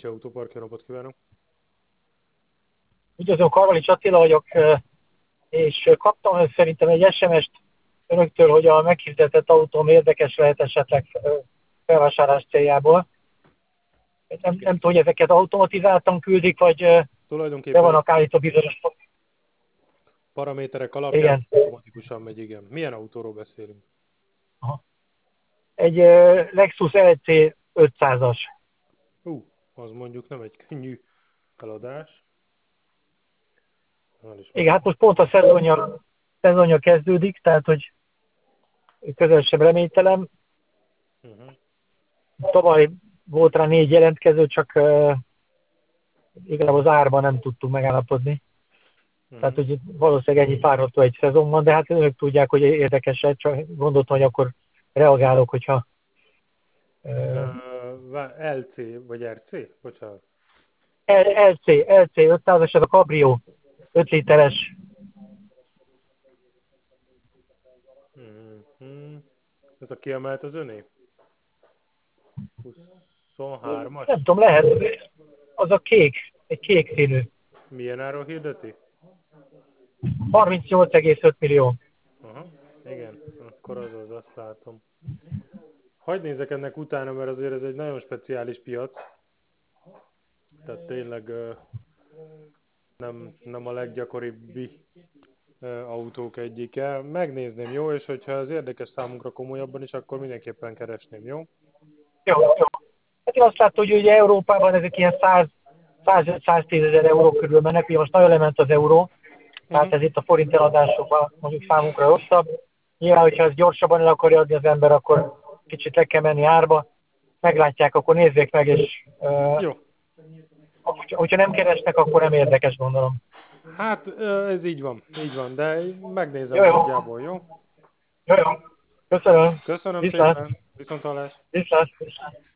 Ácsi Autópark, jó napot kívánok! Üdvözlöm, Karvalics Attila vagyok, és kaptam szerintem egy SMS-t önöktől, hogy a meghirdetett autóm érdekes lehet esetleg felvásárlás céljából. Nem tudom, hogy ezeket automatizáltan küldik, vagy be Tulajdonképpen vannak állítva bizonyos... paraméterek alapján Igen. automatikusan megy, igen. Milyen autóról beszélünk? Aha. Egy Lexus LC 500-as. Az mondjuk nem egy könnyű feladás. Hál' Igen, Istennek. hát most pont a szezonja kezdődik, tehát hogy közel sem reménytelen. Uh-huh. Tavaly volt rá 4 jelentkező, csak igazából az árban nem tudtunk megállapodni. Tehát, Uh-huh. hogy valószínűleg ennyi várható egy szezonban, de hát önök tudják, hogy érdekes, csak gondoltam, hogy akkor reagálok, hogyha... LC vagy RC? Bocsánat. LC 500-as, ez a Cabrio 5 literes. Uh-huh. Ez a kiemelt az öné? 23-as? Nem tudom, lehet, az a kék, egy kék színű. Milyen áron hirdeti? 38,5 millió. Aha, igen, akkor az, azt látom. Hadd nézek ennek utána, mert azért ez egy nagyon speciális piac. Tehát tényleg nem a leggyakoribb autók egyike. Megnézném, jó? És hogyha ez érdekes számunkra komolyabban is, akkor mindenképpen keresném, jó? Jó. Hát én azt látom, hogy ugye Európában ezek ilyen 100-110 ezer euró körül mennek, ugye most nagyon lement az euró, tehát Uh-huh. ez itt a forint eladásokban mondjuk számunkra rosszabb. Nyilván, hogyha ez gyorsabban el akarja adni az ember, akkor kicsit le kell menni árba, meglátják, akkor nézzék meg, és Jó. hogyha nem keresnek, akkor nem érdekes, gondolom. Hát ez így van, de megnézem Jó, jó, nagyjából, jó? jó, jó. Köszönöm. Köszönöm Viszlát, szépen, viszonthallás! viszlát.